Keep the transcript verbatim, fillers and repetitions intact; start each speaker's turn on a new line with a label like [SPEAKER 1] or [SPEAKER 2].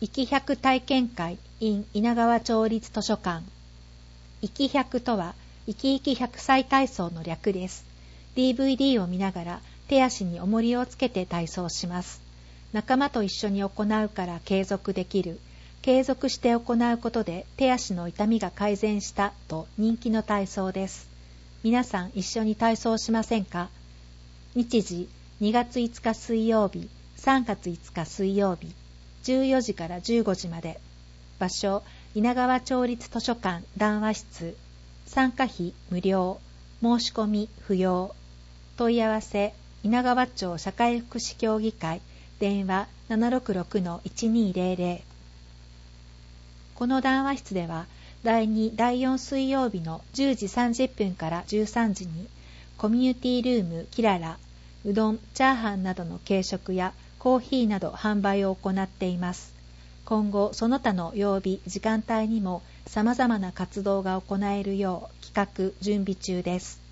[SPEAKER 1] いき百体験会 in 稲川町立図書館。いき百とは、いきいき百歳体操の略です。ディーブイディー を見ながら手足に重りをつけて体操します。仲間と一緒に行うから継続できる。継続して行うことで手足の痛みが改善したと人気の体操です。皆さん一緒に体操しませんか？日時にがついつか水曜日、さんがついつか水曜日、じゅうよじからじゅうごじまで。場所、稲川町立図書館談話室。参加費無料。申し込み不要。問い合わせ、稲川町社会福祉協議会。電話 ななろくろくのいちにーぜろぜろ。この談話室では、だいに、だいよん水曜日のじゅうじさんじゅっぷんからじゅうさんじに、コミュニティルームキララ、うどん、チャーハンなどの軽食やコーヒーなど販売を行っています。今後、その他の曜日、時間帯にも様々な活動が行えるよう企画、準備中です。